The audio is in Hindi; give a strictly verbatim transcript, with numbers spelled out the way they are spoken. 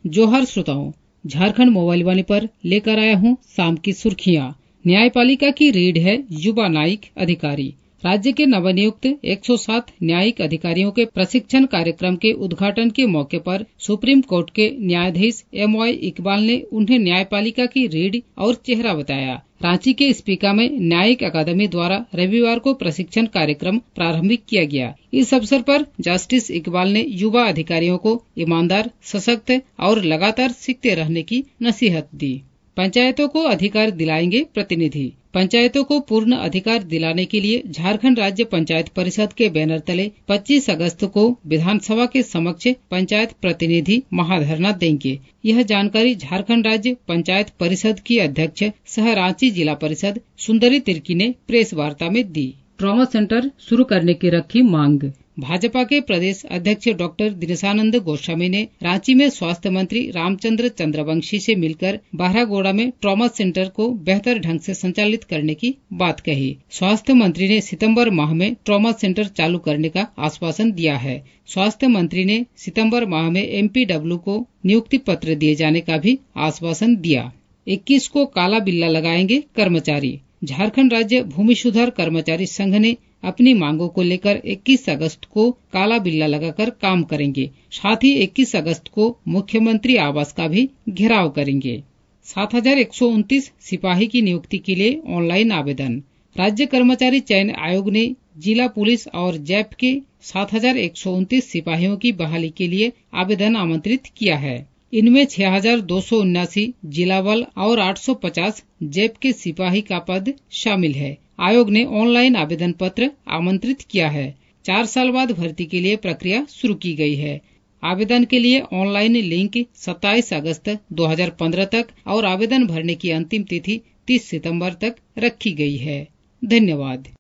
जोहार श्रोताओं, झारखंड मोबाइल वाणी पर लेकर आया हूँ शाम की सुर्खियाँ। न्यायपालिका की रीढ़ है युवा न्यायिक अधिकारी। राज्य के नवनियुक्त एक सौ सात न्यायिक अधिकारियों के प्रशिक्षण कार्यक्रम के उद्घाटन के मौके पर सुप्रीम कोर्ट के न्यायाधीश एम वाई इकबाल ने उन्हें न्यायपालिका की रीढ़ और चेहरा बताया। रांची के स्पीका में न्यायिक अकादमी द्वारा रविवार को प्रशिक्षण कार्यक्रम प्रारंभिक किया गया। इस अवसर पर जस्टिस इकबाल ने युवा अधिकारियों को ईमानदार, सशक्त और लगातार सीखते रहने की नसीहत दी। पंचायतों को अधिकार दिलाएंगे प्रतिनिधि। पंचायतों को पूर्ण अधिकार दिलाने के लिए झारखंड राज्य पंचायत परिषद के बैनर तले पच्चीस अगस्त को विधानसभा के समक्ष पंचायत प्रतिनिधि महाधरना देंगे। यह जानकारी झारखंड राज्य पंचायत परिषद की अध्यक्ष सह रांची जिला परिषद सुंदरी तिर्की ने प्रेस वार्ता में दी। ट्रॉमा सेंटर शुरू करने की रखी मांग। भाजपा के प्रदेश अध्यक्ष डॉक्टर दिनेशानंद गोस्वामी ने रांची में स्वास्थ्य मंत्री रामचंद्र चंद्रवंशी से मिलकर बारहगोड़ा में ट्रॉमा सेंटर को बेहतर ढंग से संचालित करने की बात कही। स्वास्थ्य मंत्री ने सितंबर माह में ट्रॉमा सेंटर चालू करने का आश्वासन दिया है। स्वास्थ्य मंत्री ने सितंबर माह में एम पी डब्ल्यू को नियुक्ति पत्र दिए जाने का भी आश्वासन दिया। इक्कीस को काला बिल्ला लगाएंगे कर्मचारी। झारखंड राज्य भूमि सुधार कर्मचारी संघ ने अपनी मांगों को लेकर इक्कीस अगस्त को काला बिल्ला लगाकर काम करेंगे। साथ ही इक्कीस अगस्त को मुख्यमंत्री आवास का भी घेराव करेंगे। सात हजार एक सौ उनतीस सिपाही की नियुक्ति के लिए ऑनलाइन आवेदन। राज्य कर्मचारी चयन आयोग ने जिला पुलिस और जैप के सात हजार एक सौ उनतीस सिपाहियों की बहाली के लिए आवेदन आमंत्रित किया है। इनमें छह हजार दो सौ उन्यासी जिला बल और आठ सौ पचास जैप के सिपाही का पद शामिल है। आयोग ने ऑनलाइन आवेदन पत्र आमंत्रित किया है। चार साल बाद भर्ती के लिए प्रक्रिया शुरू की गई है। आवेदन के लिए ऑनलाइन लिंक सत्ताईस अगस्त दो हजार पंद्रह तक और आवेदन भरने की अंतिम तिथि तीस सितंबर तक रखी गई है। धन्यवाद।